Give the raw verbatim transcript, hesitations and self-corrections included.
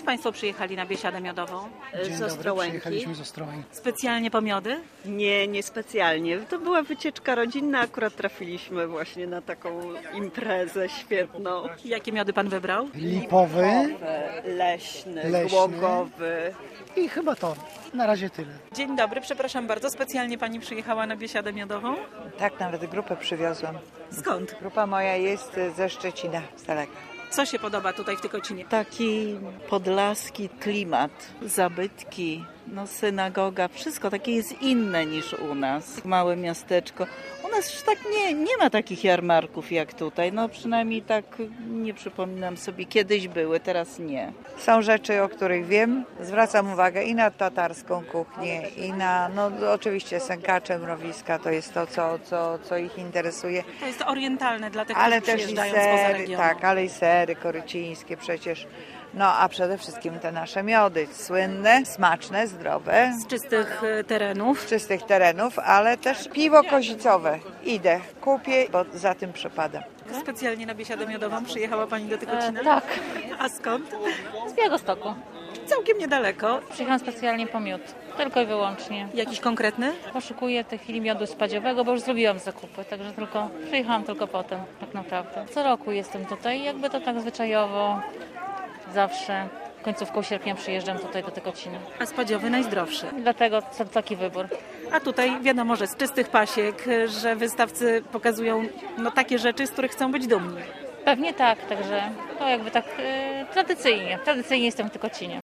Państwo przyjechali na biesiadę miodową? Dzień z dobry, Ostrołęki. przyjechaliśmy z Ostrołęki. Specjalnie po miody? Nie, nie specjalnie. To była wycieczka rodzinna, akurat trafiliśmy właśnie na taką imprezę świetną. Jakie miody Pan wybrał? Lipowy Leśny, Leśny. głogowy. i chyba to. Na razie tyle. Dzień dobry, przepraszam bardzo. Specjalnie Pani przyjechała na biesiadę miodową? Tak, nawet grupę przywiozłam. Skąd? Grupa moja jest ze Szczecina, z daleka. Co się podoba tutaj w Tykocinie? Taki podlaski klimat, zabytki, no synagoga, wszystko takie jest inne niż u nas. Małe miasteczko. U nas już tak nie, nie ma takich jarmarków jak tutaj, no przynajmniej tak nie przypominam sobie. Kiedyś były, teraz nie. Są rzeczy, o których wiem. Zwracam uwagę i na tatarską kuchnię, i na, no oczywiście sękacze, mrowiska, to jest to, co, co, co ich interesuje. To jest orientalne dla tych, Ale którzy też i przyjeżdżają spoza sery, regionu. tak, ale i sery korycińskie przecież. No a przede wszystkim te nasze miody, słynne, smaczne, zdrowe, Z czystych e, terenów. z czystych terenów, ale też piwo kozicowe. Idę, kupię, bo za tym przepadam. Specjalnie na biesiadę miodową przyjechała Pani do Tykocina? E, tak, A skąd? z Białegostoku. Całkiem niedaleko. Przyjechałam specjalnie po miód, tylko i wyłącznie. Jakiś konkretny? Poszukuję w tej chwili miodu spadziowego, bo już zrobiłam zakupy, także tylko przyjechałam tylko potem, tak naprawdę. Co roku jestem tutaj, jakby to tak zwyczajowo, zawsze końcówką sierpnia przyjeżdżam tutaj do Tykocina. A spadziowy najzdrowszy. Dlatego to taki wybór. A tutaj wiadomo, że z czystych pasiek, że wystawcy pokazują no, takie rzeczy, z których chcą być dumni. Pewnie tak, także to jakby tak e, tradycyjnie, tradycyjnie jestem w Tykocinie.